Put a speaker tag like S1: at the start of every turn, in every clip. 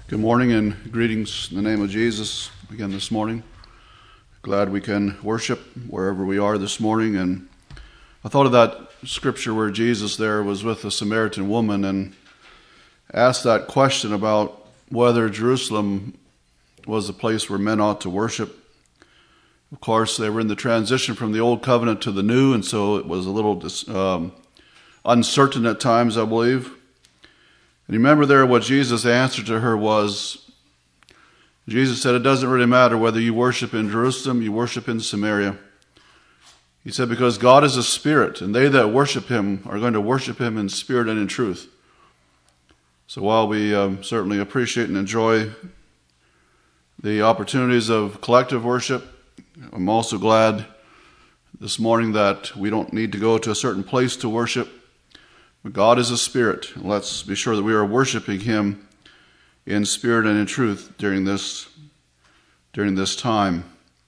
S1: Good morning and greetings in the name of Jesus again this morning. Glad we can worship wherever we are this morning. And I thought of that scripture where Jesus there was with a Samaritan woman and asked that question about whether Jerusalem was a place where men ought to worship. Of course, they were in the transition from the old covenant to the new, and so it was a little uncertain at times, I believe. And you remember there what Jesus' answer to her was, Jesus said, it doesn't really matter whether you worship in Jerusalem, you worship in Samaria. He said, because God is a spirit, and they that worship him are going to worship him in spirit and in truth. So while we certainly appreciate and enjoy the opportunities of collective worship, I'm also glad this morning that we don't need to go to a certain place to worship. But God is a spirit. Let's be sure that we are worshiping him in spirit and in truth during this time.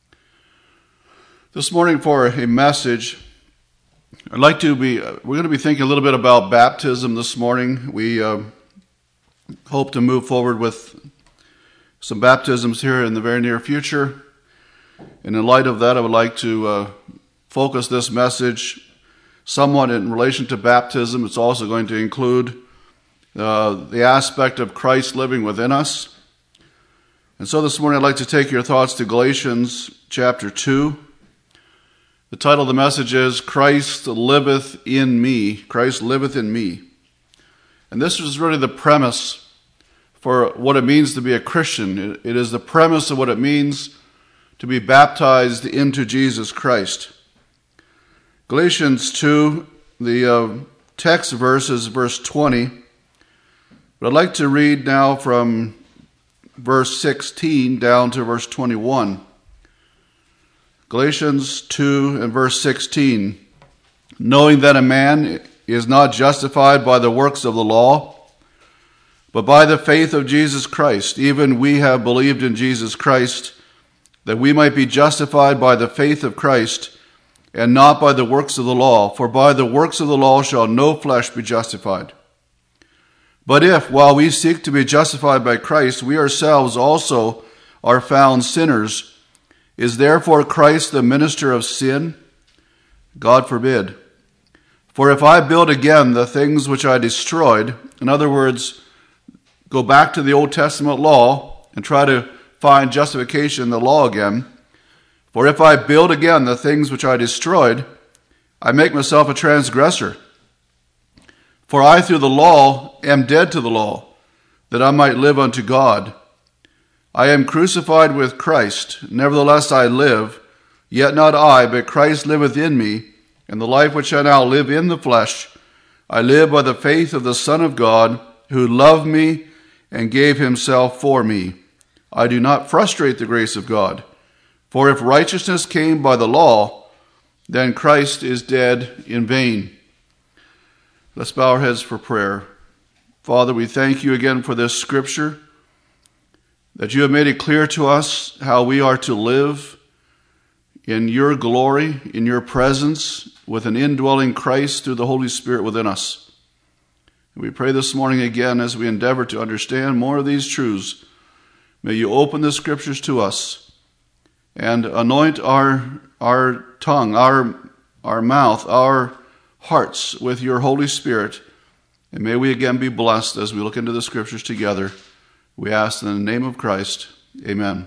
S1: This morning for a message, we're going to be thinking a little bit about baptism this morning. We hope to move forward with some baptisms here in the very near future. And in light of that, I would like to focus this message somewhat in relation to baptism. It's also going to include the aspect of Christ living within us. And so this morning I'd like to take your thoughts to Galatians chapter 2. The title of the message is Christ liveth in me. Christ liveth in me. And this is really the premise for what it means to be a Christian. It is the premise of what it means to be baptized into Jesus Christ. Galatians 2, the text verse is verse 20. But I'd like to read now from verse 16 down to verse 21. Galatians 2 and verse 16. Knowing that a man is not justified by the works of the law, but by the faith of Jesus Christ. Even we have believed in Jesus Christ, that we might be justified by the faith of Christ, and not by the works of the law. For by the works of the law shall no flesh be justified. But if, while we seek to be justified by Christ, we ourselves also are found sinners, is therefore Christ the minister of sin? God forbid. For if I build again the things which I destroyed, in other words, go back to the Old Testament law and try to find justification in the law again, for if I build again the things which I destroyed, I make myself a transgressor. For I through the law am dead to the law, that I might live unto God. I am crucified with Christ, nevertheless I live, yet not I, but Christ liveth in me, and the life which I now live in the flesh, I live by the faith of the Son of God, who loved me and gave himself for me. I do not frustrate the grace of God. For if righteousness came by the law, then Christ is dead in vain. Let's bow our heads for prayer. Father, we thank you again for this scripture, that you have made it clear to us how we are to live in your glory, in your presence, with an indwelling Christ through the Holy Spirit within us. And we pray this morning again as we endeavor to understand more of these truths. May you open the scriptures to us and anoint our tongue, our mouth, our hearts with your Holy Spirit. And may we again be blessed as we look into the scriptures together. We ask in the name of Christ. Amen.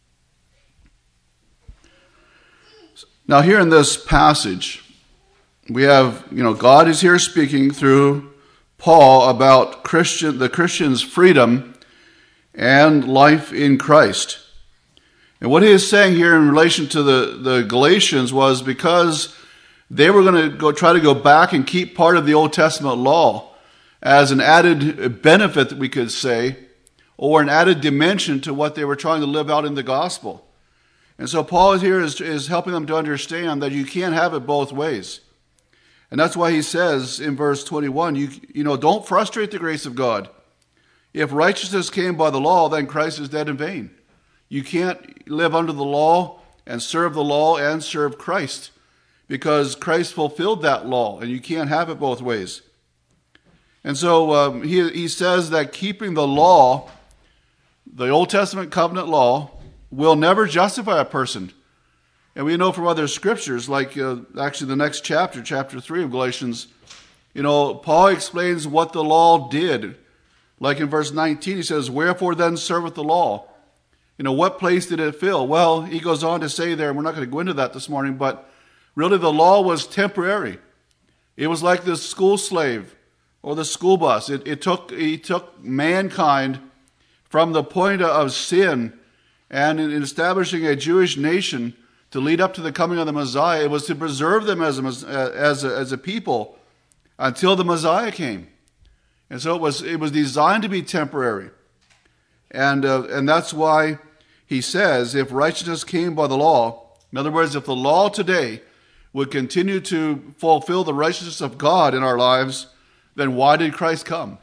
S1: Now here in this passage, we have, God is here speaking through Paul about the Christian's freedom and life in Christ. And what he is saying here in relation to the Galatians was because they were going to try to go back and keep part of the Old Testament law as an added benefit, that we could say, or an added dimension to what they were trying to live out in the gospel. And so Paul here is helping them to understand that you can't have it both ways. And that's why he says in verse 21, don't frustrate the grace of God. If righteousness came by the law, then Christ is dead in vain. You can't live under the law and serve Christ, because Christ fulfilled that law, and you can't have it both ways. And so he says that keeping the law the Old Testament covenant law will never justify a person. And we know from other scriptures, like actually the next chapter, chapter 3 of Galatians, Paul explains what the law did. Like in verse 19, he says, "Wherefore then serveth the law?" What place did it fill? Well, he goes on to say there, and we're not going to go into that this morning, but really the law was temporary. It was like the school slave or the school bus. He took mankind from the point of sin, and in establishing a Jewish nation to lead up to the coming of the Messiah, it was to preserve them as a people until the Messiah came. And so it was designed to be temporary. And that's why he says, if righteousness came by the law, in other words, if the law today would continue to fulfill the righteousness of God in our lives, then why did Christ come?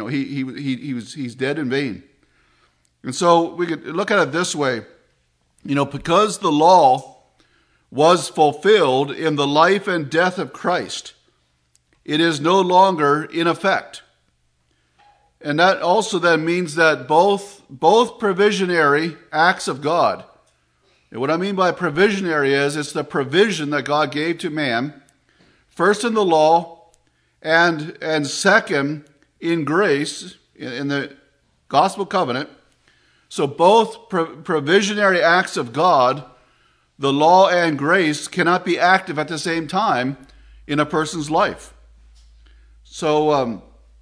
S1: He's dead in vain. And so we could look at it this way, because the law was fulfilled in the life and death of Christ, it is no longer in effect. And that also then means that both provisionary acts of God, and what I mean by provisionary is it's the provision that God gave to man, first in the law, and second in grace, in the gospel covenant. So both provisionary acts of God, the law and grace, cannot be active at the same time in a person's life. So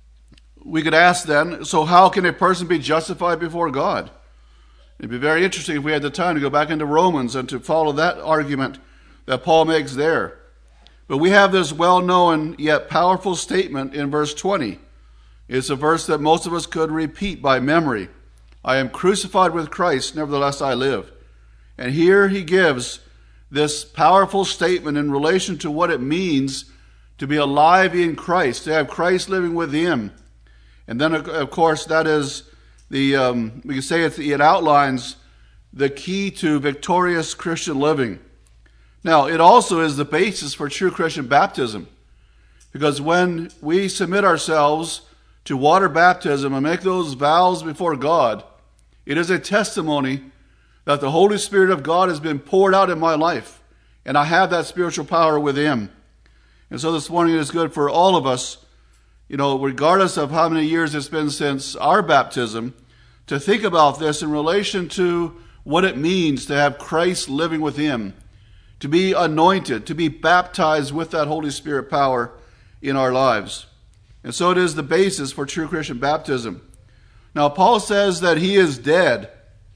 S1: we could ask then, so how can a person be justified before God? It'd be very interesting if we had the time to go back into Romans and to follow that argument that Paul makes there. But we have this well-known yet powerful statement in verse 20. It's a verse that most of us could repeat by memory. "I am crucified with Christ, nevertheless I live." And here he gives this powerful statement in relation to what it means to be alive in Christ, to have Christ living within. And then, of course, that is we can say it outlines the key to victorious Christian living. Now, it also is the basis for true Christian baptism, because when we submit ourselves to water baptism and make those vows before God, it is a testimony that the Holy Spirit of God has been poured out in my life, and I have that spiritual power within. And so this morning it is good for all of us, regardless of how many years it's been since our baptism, to think about this in relation to what it means to have Christ living within, to be anointed, to be baptized with that Holy Spirit power in our lives. And so it is the basis for true Christian baptism. Now, Paul says that he is dead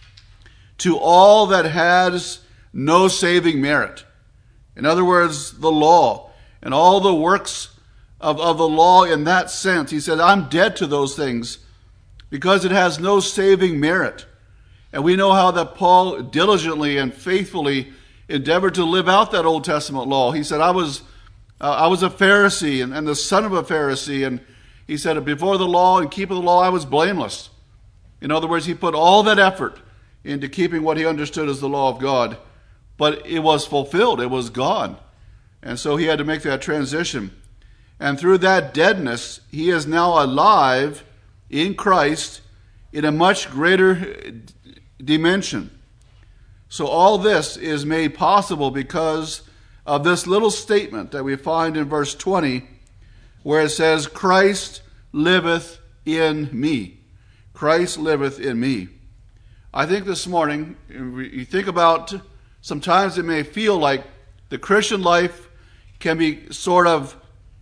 S1: to all that has no saving merit. In other words, the law and all the works of the law in that sense. He said, I'm dead to those things because it has no saving merit. And we know how that Paul diligently and faithfully endeavored to live out that Old Testament law. He said, I was a Pharisee and the son of a Pharisee. And he said, before the law and keeping the law, I was blameless. In other words, he put all that effort into keeping what he understood as the law of God. But it was fulfilled. It was gone. And so he had to make that transition. And through that deadness, he is now alive in Christ in a much greater dimension. So all this is made possible because of this little statement that we find in verse 20, where it says, Christ liveth in me. Christ liveth in me. I think this morning, you think about, sometimes it may feel like the Christian life can be sort of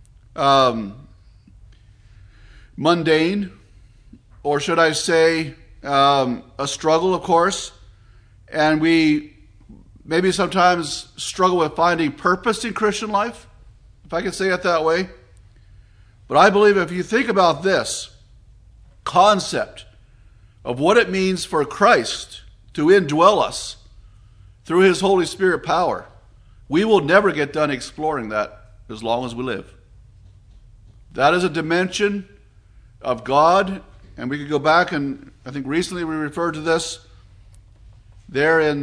S1: mundane, or should I say a struggle, of course. And we maybe sometimes struggle with finding purpose in Christian life, if I can say it that way. But I believe if you think about this concept of what it means for Christ to indwell us through his Holy Spirit power, we will never get done exploring that as long as we live. That is a dimension of God, and we could go back, and I think recently we referred to this there in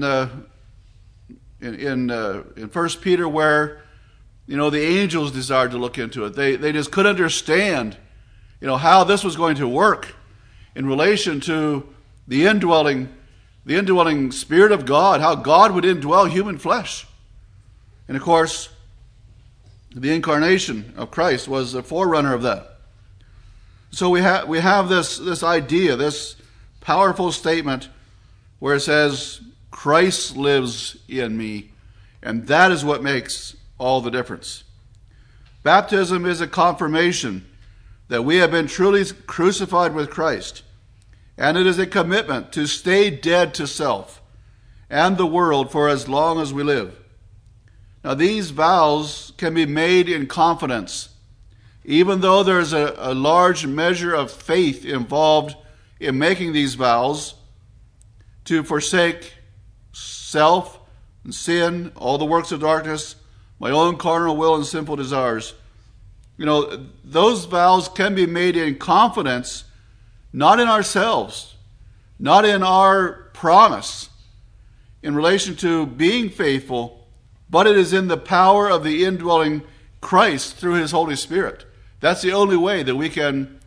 S1: 1 Peter, where the angels desired to look into it. They just couldn't understand how this was going to work in relation to the indwelling Spirit of God, how God would indwell human flesh. And of course, the incarnation of Christ was a forerunner of that. So we have this idea, this powerful statement where it says, Christ lives in me, and that is what makes all the difference. Baptism is a confirmation that we have been truly crucified with Christ, and it is a commitment to stay dead to self and the world for as long as we live. Now, these vows can be made in confidence, even though there's a large measure of faith involved in making these vows to forsake self and sin, all the works of darkness, my own carnal will and sinful desires. Those vows can be made in confidence, not in ourselves, not in our promise in relation to being faithful, but it is in the power of the indwelling Christ through his Holy Spirit. That's the only way that we can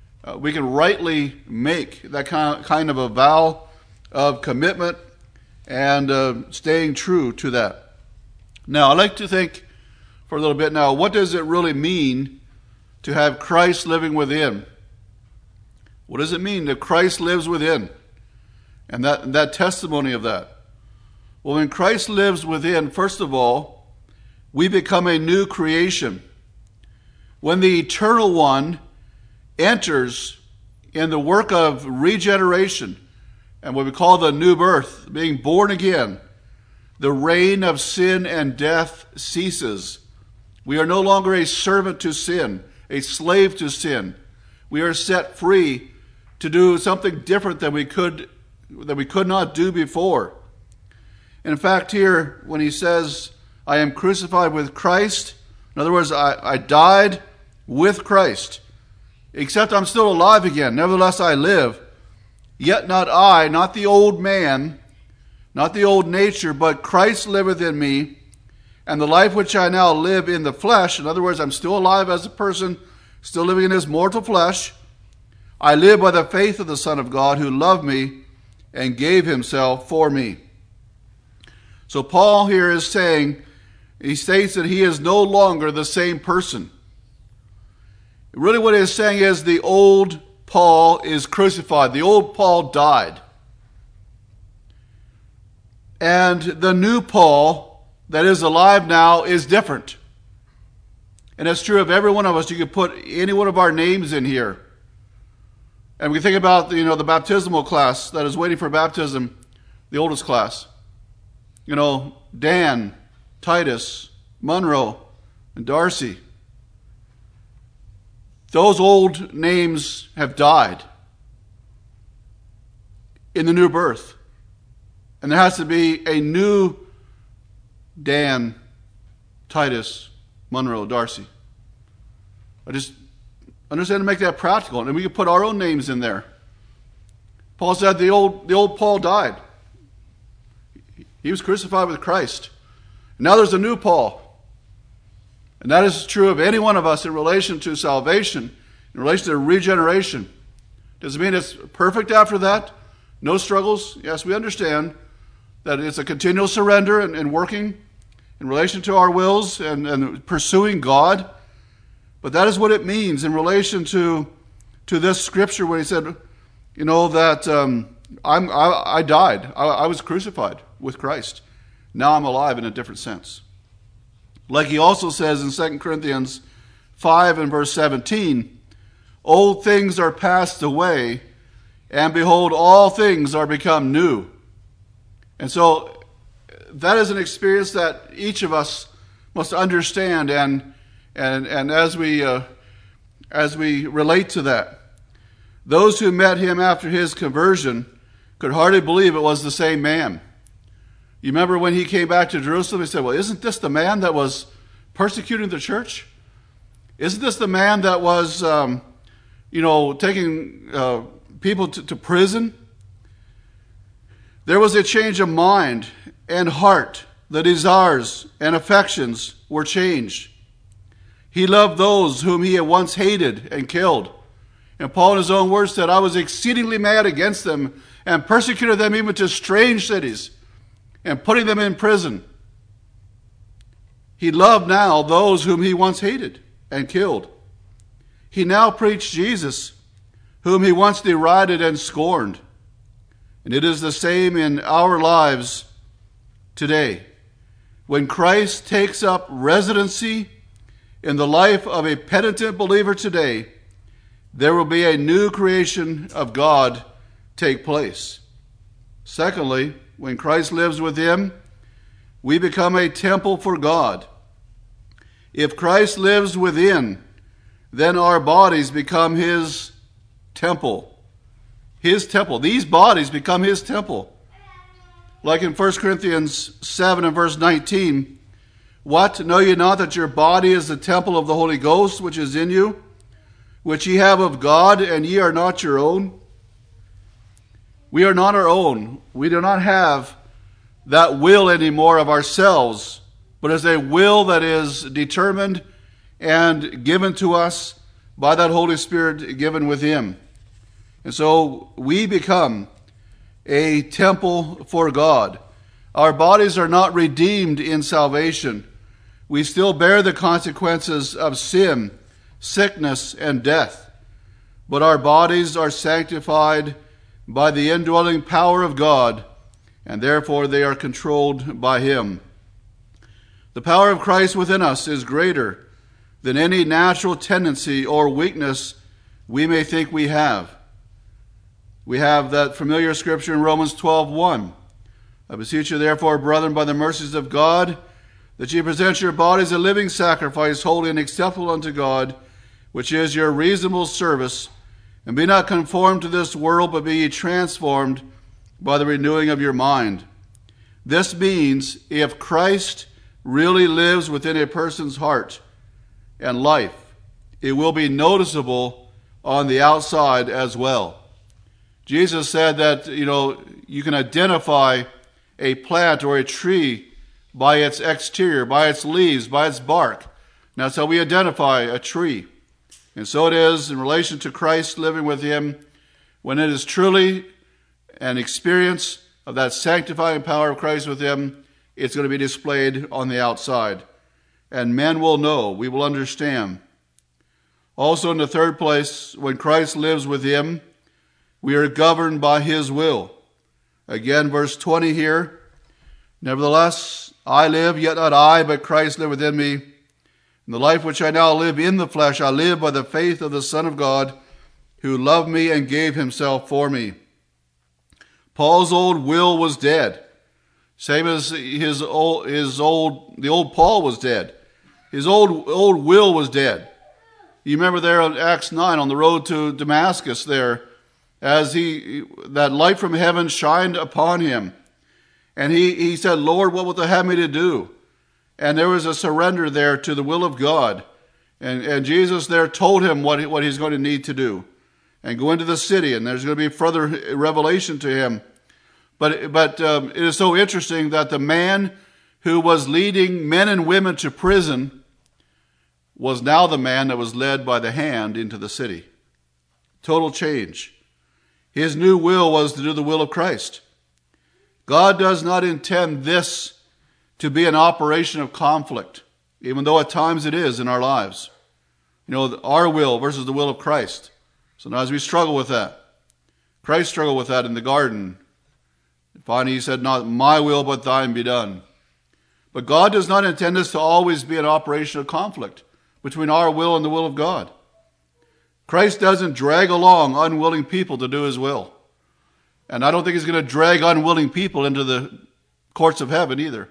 S1: rightly make that kind of a vow of commitment and staying true to that. Now, I'd like to think for a little bit now, what does it really mean to have Christ living within? What does it mean that Christ lives within? And that testimony of that. Well, when Christ lives within, first of all, we become a new creation. When the Eternal One enters in the work of regeneration and what we call the new birth, being born again, the reign of sin and death ceases. We are no longer a servant to sin, a slave to sin. We are set free to do something different than we could not do before. And in fact, here, when he says, I am crucified with Christ, in other words, I died with Christ, except I'm still alive again. Nevertheless, I live. Yet not I, not the old man, not the old nature, but Christ liveth in me, and the life which I now live in the flesh, in other words, I'm still alive as a person, still living in his mortal flesh, I live by the faith of the Son of God who loved me and gave himself for me. So Paul here is saying, he states that he is no longer the same person. Really what he is saying is the old Paul is crucified. The old Paul died. And the new Paul that is alive now is different. And it's true of every one of us. You could put any one of our names in here. And we think about the baptismal class that is waiting for baptism, the oldest class. Dan, Titus, Monroe, and Darcy. Those old names have died in the new birth. And there has to be a new Dan, Titus, Monroe, Darcy. I just understand to make that practical. And we can put our own names in there. Paul said the old Paul died. He was crucified with Christ. And now there's a new Paul. And that is true of any one of us in relation to salvation, in relation to regeneration. Does it mean it's perfect after that? No struggles? Yes, we understand that it's a continual surrender and working in relation to our wills and pursuing God. But that is what it means in relation to this scripture where he said, that I died. I was crucified with Christ. Now I'm alive in a different sense. Like he also says in 2 Corinthians 5 and verse 17, old things are passed away, and behold, all things are become new. And so that is an experience that each of us must understand, and as we relate to that, those who met him after his conversion could hardly believe it was the same man. You remember when he came back to Jerusalem, he said, well, isn't this the man that was persecuting the church? Isn't this the man that was, taking people to prison? There was a change of mind and heart. The desires and affections were changed. He loved those whom he had once hated and killed. And Paul in his own words said, I was exceedingly mad against them and persecuted them even to strange cities and putting them in prison. He loved now those whom he once hated and killed. He now preached Jesus, whom he once derided and scorned. And it is the same in our lives today. When Christ takes up residency in the life of a penitent believer today, there will be a new creation of God take place. Secondly, when Christ lives within, we become a temple for God. If Christ lives within, then our bodies become his temple. His temple. These bodies become his temple. Like in 1 Corinthians 7 and verse 19, what? Know ye not that your body is the temple of the Holy Ghost, which is in you, which ye have of God, and ye are not your own? We are not our own. We do not have that will anymore of ourselves, but as a will that is determined and given to us by that Holy Spirit given with him. And so we become a temple for God. Our bodies are not redeemed in salvation. We still bear the consequences of sin, sickness, and death. But our bodies are sanctified by the indwelling power of God, and therefore they are controlled by him. The power of Christ within us is greater than any natural tendency or weakness we may think we have. We have that familiar scripture in Romans 12:1. I beseech you therefore, brethren, by the mercies of God, that ye present your bodies a living sacrifice, holy and acceptable unto God, which is your reasonable service. And be not conformed to this world, but be ye transformed by the renewing of your mind. This means if Christ really lives within a person's heart and life, it will be noticeable on the outside as well. Jesus said that, you can identify a plant or a tree by its exterior, by its leaves, by its bark. And that's how we identify a tree. And so it is in relation to Christ living with him. When it is truly an experience of that sanctifying power of Christ with him, it's going to be displayed on the outside. And men will know, we will understand. Also in the third place, when Christ lives with him, we are governed by his will. Again, verse 20 here. Nevertheless, I live, yet not I, but Christ liveth within me. In the life which I now live in the flesh, I live by the faith of the Son of God, who loved me and gave himself for me. Paul's old will was dead. Same as the old Paul was dead. His old will was dead. You remember there in Acts 9 on the road to Damascus there, as that light from heaven shined upon him. And he said, Lord, what wilt thou have me to do? And there was a surrender there to the will of God. And Jesus there told him what he's going to need to do. And go into the city, and there's going to be further revelation to him. But it is so interesting that the man who was leading men and women to prison was now the man that was led by the hand into the city. Total change. His new will was to do the will of Christ. God does not intend this to be an operation of conflict, even though at times it is in our lives. Our will versus the will of Christ. Sometimes we struggle with that. Christ struggled with that in the garden. And finally he said, not my will, but thine be done. But God does not intend this to always be an operation of conflict between our will and the will of God. Christ doesn't drag along unwilling people to do his will. And I don't think he's going to drag unwilling people into the courts of heaven either.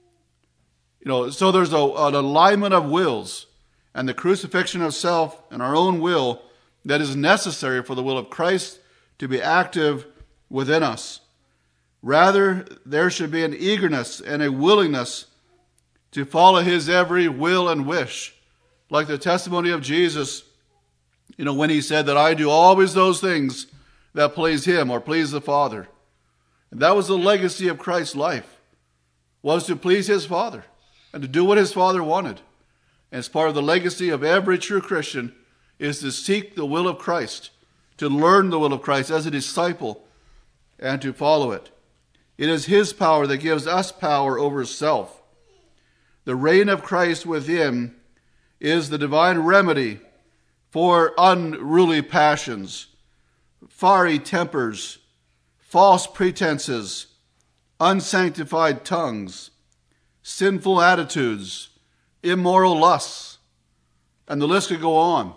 S1: So there's an alignment of wills and the crucifixion of self and our own will that is necessary for the will of Christ to be active within us. Rather, there should be an eagerness and a willingness to follow his every will and wish. Like the testimony of Jesus, when he said that I do always those things that please him or please the Father. And that was the legacy of Christ's life, was to please his Father and to do what his Father wanted. And it's part of the legacy of every true Christian is to seek the will of Christ, to learn the will of Christ as a disciple, and to follow it. It is his power that gives us power over self. The reign of Christ within is the divine remedy for unruly passions, fiery tempers, false pretenses, unsanctified tongues, sinful attitudes, immoral lusts, and the list could go on.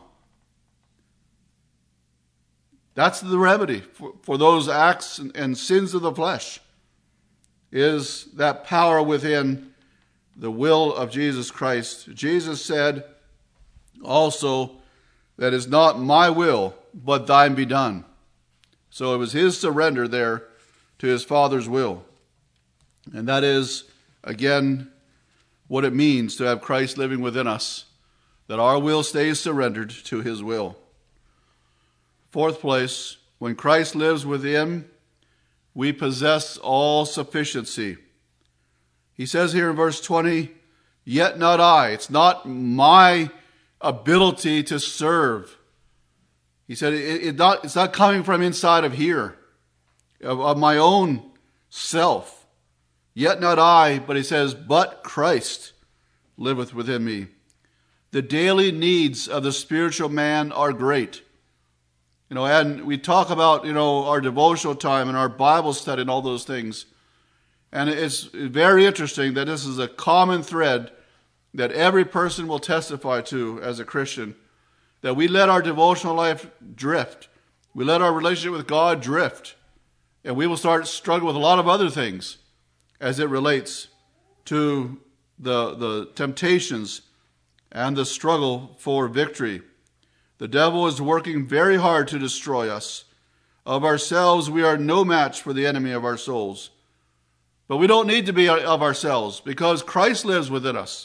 S1: That's the remedy for those acts and sins of the flesh, is that power within the will of Jesus Christ. Jesus said also that it's not my will, but thine be done. So it was his surrender there to his Father's will. And that is, again, what it means to have Christ living within us, that our will stays surrendered to his will. Fourth place, when Christ lives within, we possess all sufficiency. He says here in verse 20, yet not I. It's not my ability to serve. He said it's not coming from inside of here, of my own self. Yet not I, but he says, but Christ liveth within me. The daily needs of the spiritual man are great. And we talk about, our devotional time and our Bible study and all those things. And it's very interesting that this is a common thread that every person will testify to as a Christian, that we let our devotional life drift. We let our relationship with God drift. And we will start struggling with a lot of other things as it relates to the temptations and the struggle for victory. The devil is working very hard to destroy us. Of ourselves, we are no match for the enemy of our souls. But we don't need to be of ourselves, because Christ lives within us.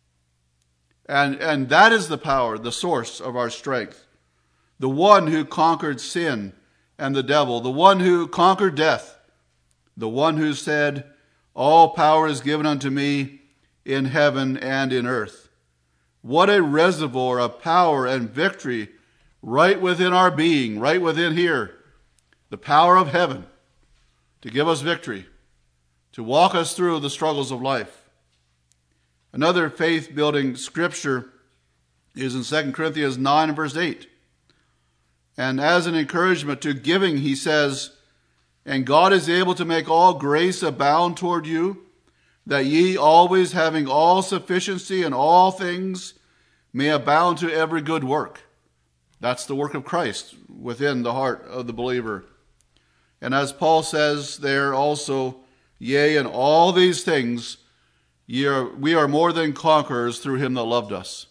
S1: And that is the power, the source of our strength. The one who conquered sin and the devil, the one who conquered death, the one who said, all power is given unto me in heaven and in earth. What a reservoir of power and victory right within our being, right within here. The power of heaven to give us victory, to walk us through the struggles of life. Another faith-building scripture is in 2 Corinthians 9 and verse 8. And as an encouragement to giving, he says, and God is able to make all grace abound toward you, that ye always having all sufficiency in all things may abound to every good work. That's the work of Christ within the heart of the believer. And as Paul says there also, yea, in all these things we are more than conquerors through him that loved us.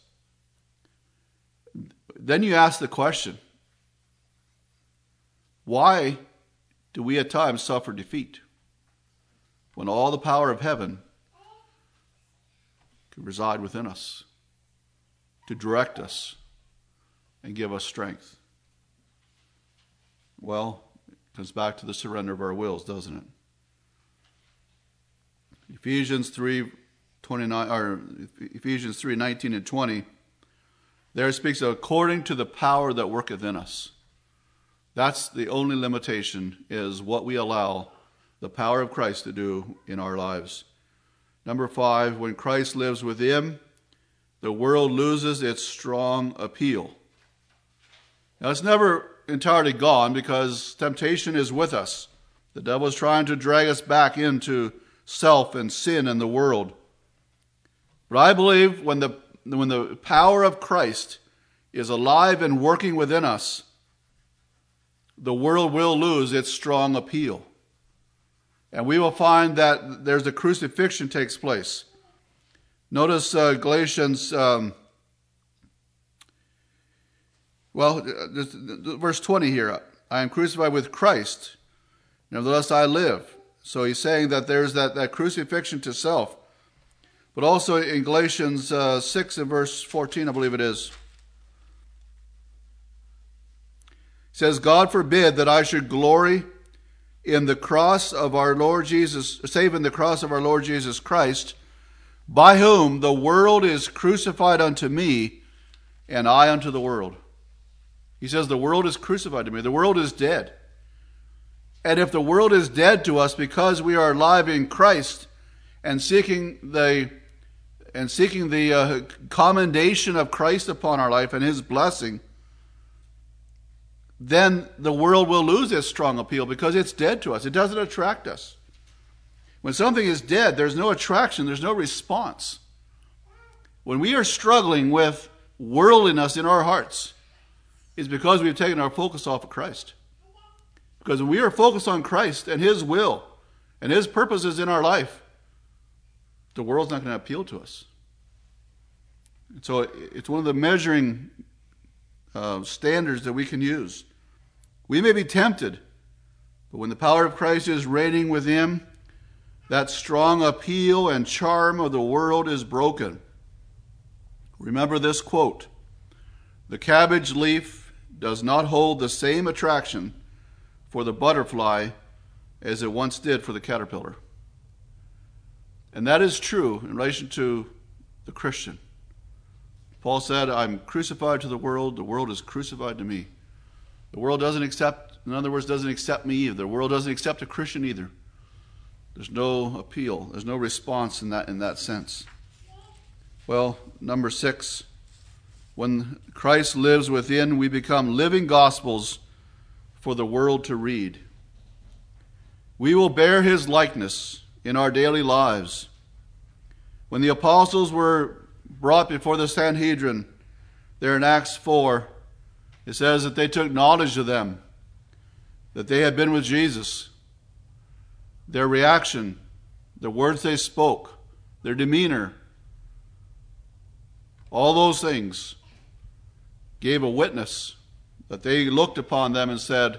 S1: Then you ask the question, why do we at times suffer defeat when all the power of heaven could reside within us to direct us and give us strength? Well, it comes back to the surrender of our wills, doesn't it? Ephesians 3:19 and 20, there it speaks of according to the power that worketh in us. That's the only limitation, is what we allow the power of Christ to do in our lives. Number 5, when Christ lives within, the world loses its strong appeal. Now, it's never entirely gone, because temptation is with us. The devil is trying to drag us back into self and sin and the world. But I believe when the power of Christ is alive and working within us, the world will lose its strong appeal. And we will find that there's a crucifixion takes place. Notice Galatians, verse 20 here. I am crucified with Christ, nevertheless I live. So he's saying that there's that crucifixion to self. But also in Galatians 6 and verse 14, I believe it is, it says, God forbid that I should glory in the cross of our Lord Jesus, save in the cross of our Lord Jesus Christ, by whom the world is crucified unto me, and I unto the world. He says, the world is crucified to me. The world is dead. And if the world is dead to us because we are alive in Christ and seeking the commendation of Christ upon our life and his blessing, then the world will lose its strong appeal because it's dead to us. It doesn't attract us. When something is dead, there's no attraction, there's no response. When we are struggling with worldliness in our hearts, it's because we've taken our focus off of Christ. Because when we are focused on Christ and his will and his purposes in our life, the world's not going to appeal to us. So it's one of the measuring standards that we can use. We may be tempted, but when the power of Christ is reigning within, that strong appeal and charm of the world is broken. Remember this quote: "The cabbage leaf does not hold the same attraction for the butterfly as it once did for the caterpillar." And that is true in relation to the Christian. Paul said, I'm crucified to the world is crucified to me. The world doesn't accept, in other words, doesn't accept me either. The world doesn't accept a Christian either. There's no appeal, there's no response in that sense. Well, number 6, when Christ lives within, we become living gospels for the world to read. We will bear his likeness in our daily lives. When the apostles were brought before the Sanhedrin, there in Acts 4, it says that they took knowledge of them, that they had been with Jesus. Their reaction, the words they spoke, their demeanor, all those things gave a witness that they looked upon them and said,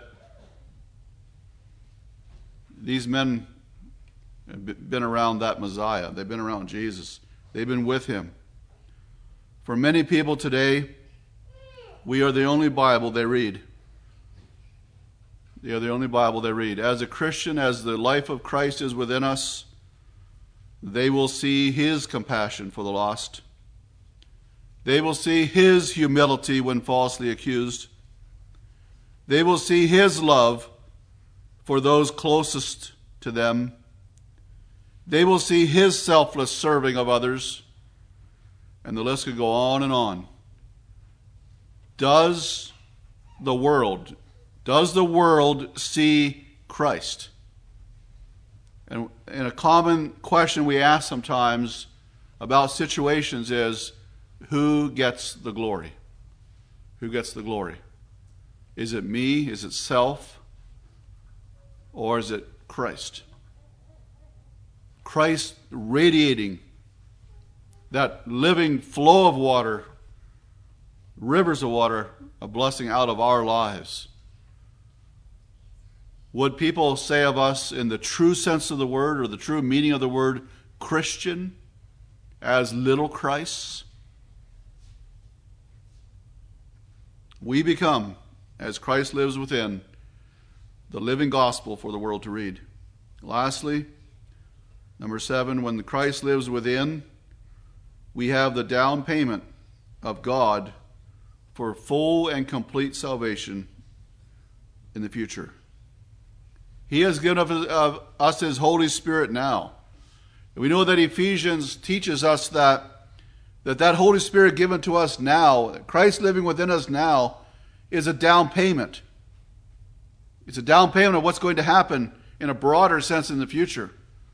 S1: these men have been around that Messiah. They've been around Jesus. They've been with him. For many people today, we are the only Bible they read. They are the only Bible they read. As a Christian, as the life of Christ is within us, they will see his compassion for the lost. They will see his humility when falsely accused. They will see his love for those closest to them. They will see his selfless serving of others. And the list could go on and on. Does the world see Christ? And a common question we ask sometimes about situations is, who gets the glory? Who gets the glory? Is it me? Is it self? Or is it Christ? Christ radiating that living flow of water, rivers of water, a blessing out of our lives. Would people say of us in the true sense of the word, or the true meaning of the word Christian, as little Christs? We become, as Christ lives within, the living gospel for the world to read. Lastly, number 7, when Christ lives within, we have the down payment of God for full and complete salvation in the future. He has given us his Holy Spirit now. And we know that Ephesians teaches us that Holy Spirit given to us now, Christ living within us now, is a down payment. It's a down payment of what's going to happen in a broader sense in the future.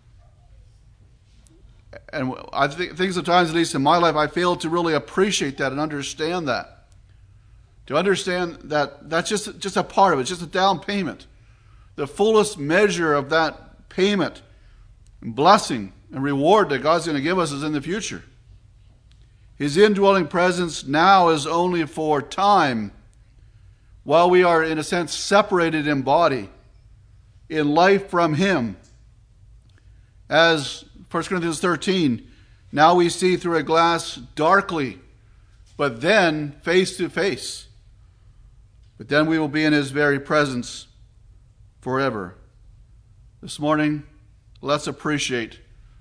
S1: And I think sometimes, at least in my life, I fail to really appreciate that and understand that. To understand that that's just a part of it, it's just a down payment. The fullest measure of that payment and blessing and reward that God's going to give us is in the future. His indwelling presence now is only for time, while we are, in a sense, separated in body, in life from him. As 1 Corinthians 13, now we see through a glass darkly, but then face to face. But then we will be in his very presence forever. This morning, let's appreciate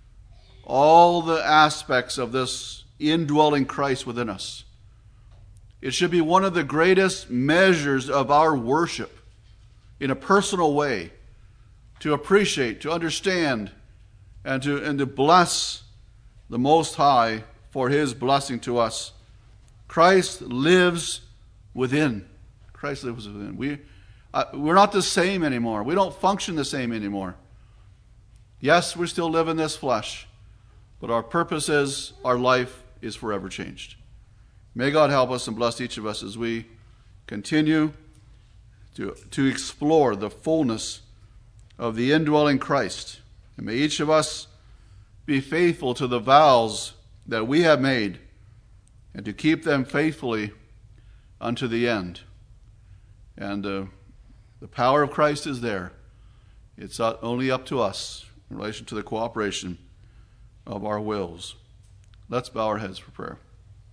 S1: all the aspects of this indwelling Christ within us. It should be one of the greatest measures of our worship in a personal way, to appreciate, to understand, and to bless the Most High for his blessing to us. Christ lives within. Christ lives within. We're not the same anymore. We don't function the same anymore. Yes, we still live in this flesh, but our purpose is, our life is forever changed. May God help us and bless each of us as we continue to explore the fullness of the indwelling Christ. And may each of us be faithful to the vows that we have made, and to keep them faithfully unto the end. And the power of Christ is there. It's only up to us in relation to the cooperation of our wills. Let's bow our heads for prayer.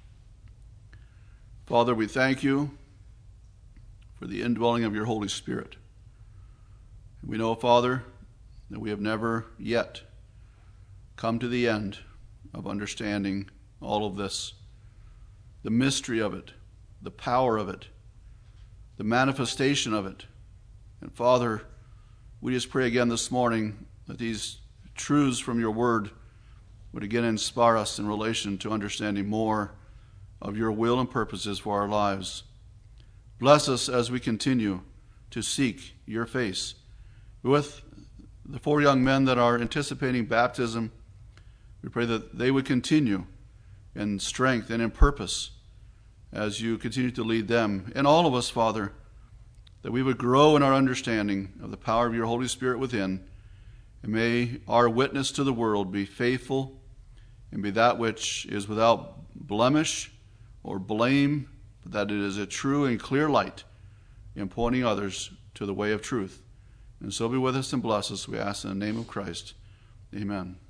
S1: Father, we thank you for the indwelling of your Holy Spirit. We know, Father, that we have never yet come to the end of understanding all of this, the mystery of it, the power of it, the manifestation of it. And Father, we just pray again this morning that these truths from your word would again inspire us in relation to understanding more of your will and purposes for our lives. Bless us as we continue to seek your face. With the 4 young men that are anticipating baptism, we pray that they would continue in strength and in purpose as you continue to lead them. And all of us, Father, that we would grow in our understanding of the power of your Holy Spirit within. And may our witness to the world be faithful and be that which is without blemish or blame, but that it is a true and clear light in pointing others to the way of truth. And so be with us and bless us, we ask in the name of Christ. Amen.